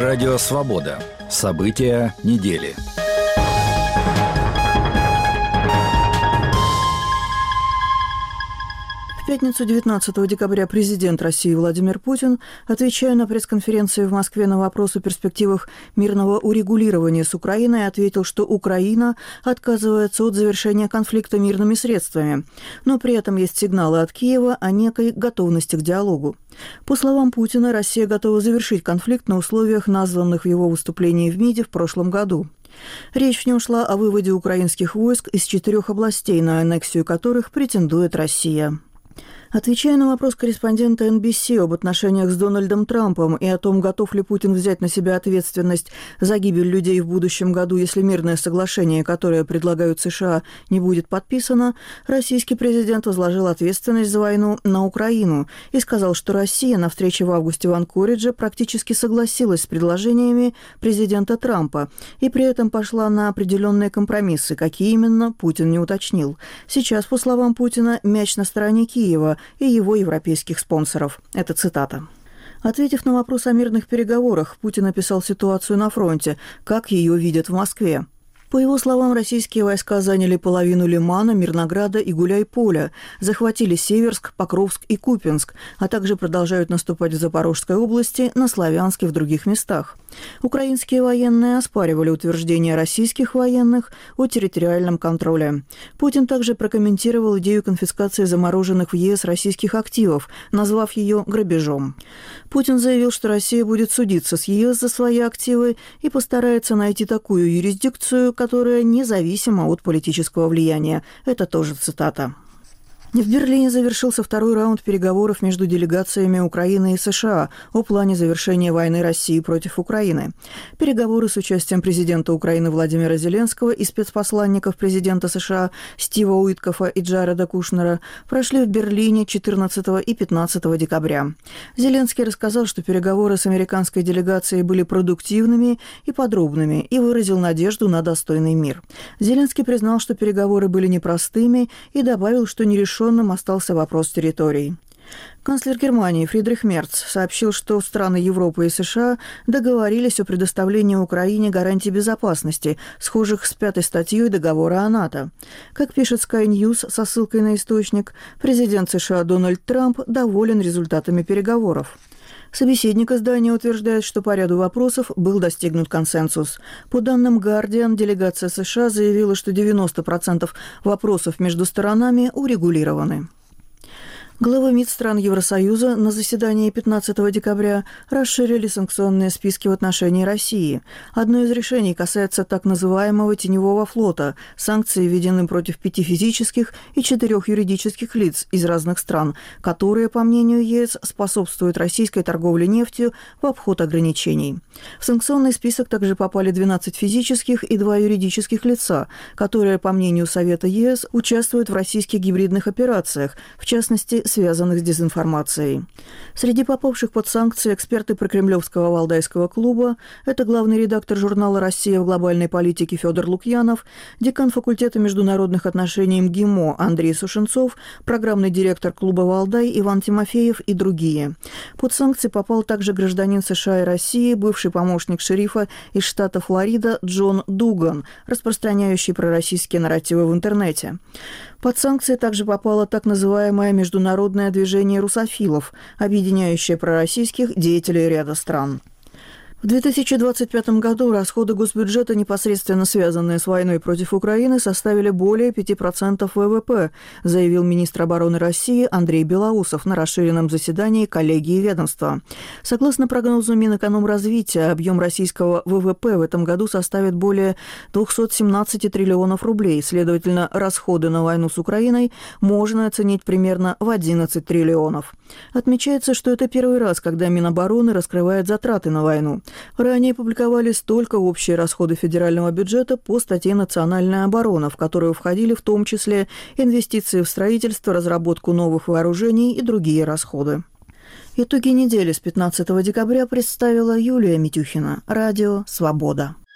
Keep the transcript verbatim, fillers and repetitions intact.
Радио «Свобода». События недели. В пятницу девятнадцатого декабря президент России Владимир Путин, отвечая на пресс-конференции в Москве на вопрос о перспективах мирного урегулирования с Украиной, ответил, что Украина отказывается от завершения конфликта мирными средствами, но при этом есть сигналы от Киева о некой готовности к диалогу. По словам Путина, Россия готова завершить конфликт на условиях, названных в его выступлении в МИДе в прошлом году. Речь в нем шла о выводе украинских войск из четырех областей, на аннексию которых претендует Россия. Отвечая на вопрос корреспондента эн би си об отношениях с Дональдом Трампом и о том, готов ли Путин взять на себя ответственность за гибель людей в будущем году, если мирное соглашение, которое предлагают США, не будет подписано, российский президент возложил ответственность за войну на Украину и сказал, что Россия на встрече в августе в Анкоридже практически согласилась с предложениями президента Трампа и при этом пошла на определенные компромиссы. Какие именно, Путин не уточнил. Сейчас, по словам Путина, мяч на стороне Киева и его европейских спонсоров. Это цитата. Ответив на вопрос о мирных переговорах, Путин описал ситуацию на фронте, как ее видят в Москве. По его словам, российские войска заняли половину Лимана, Мирнограда и Гуляйполя, захватили Северск, Покровск и Купянск, а также продолжают наступать в Запорожской области, на Славянске и в других местах. Украинские военные оспаривали утверждения российских военных о территориальном контроле. Путин также прокомментировал идею конфискации замороженных в е эс российских активов, назвав ее грабежом. Путин заявил, что Россия будет судиться с е эс за свои активы и постарается найти такую юрисдикцию, которая независима от политического влияния. Это тоже цитата. В Берлине завершился второй раунд переговоров между делегациями Украины и США о плане завершения войны России против Украины. Переговоры с участием президента Украины Владимира Зеленского и спецпосланников президента США Стива Уиткофа и Джареда Кушнера прошли в Берлине четырнадцатого и пятнадцатого декабря. Зеленский рассказал, что переговоры с американской делегацией были продуктивными и подробными и выразил надежду на достойный мир. Зеленский признал, что переговоры были непростыми и добавил, что нерешенным остался вопрос территорий. Канцлер Германии Фридрих Мерц сообщил, что страны Европы и США договорились о предоставлении Украине гарантий безопасности, схожих с пятой статьей договора о НАТО. Как пишет Sky News со ссылкой на источник, президент США Дональд Трамп доволен результатами переговоров. Собеседник издания утверждает, что по ряду вопросов был достигнут консенсус. По данным Guardian, делегация США заявила, что девяносто процентов вопросов между сторонами урегулированы. Главы МИД стран Евросоюза на заседании пятнадцатого декабря расширили санкционные списки в отношении России. Одно из решений касается так называемого теневого флота. Санкции введены против пяти физических и четырех юридических лиц из разных стран, которые, по мнению е эс, способствуют российской торговле нефтью в обход ограничений. В санкционный список также попали двенадцать физических и два юридических лица, которые, по мнению Совета е эс, участвуют в российских гибридных операциях, в частности, связанных с дезинформацией. Среди попавших под санкции эксперты прокремлевского Валдайского клуба – это главный редактор журнала «Россия в глобальной политике» Федор Лукьянов, декан факультета международных отношений МГИМО Андрей Сушенцов, программный директор клуба «Валдай» Иван Тимофеев и другие. Под санкции попал также гражданин США и России, бывший помощник шерифа из штата Флорида Джон Дуган, распространяющий пророссийские нарративы в интернете. Под санкции также попало так называемое международное движение русофилов, объединяющее пророссийских деятелей ряда стран. В две тысячи двадцать пятом году расходы госбюджета, непосредственно связанные с войной против Украины, составили более пяти процентов вэ вэ пэ, заявил министр обороны России Андрей Белоусов на расширенном заседании коллегии ведомства. Согласно прогнозу Минэкономразвития, объем российского вэ вэ пэ в этом году составит более двухсот семнадцати триллионов рублей. Следовательно, расходы на войну с Украиной можно оценить примерно в одиннадцать триллионов. Отмечается, что это первый раз, когда Минобороны раскрывает затраты на войну. Ранее публиковались только общие расходы федерального бюджета по статье «Национальная оборона», в которую входили в том числе инвестиции в строительство, разработку новых вооружений и другие расходы. Итоги недели с пятнадцатого декабря представила Юлия Митюхина. Радио «Свобода».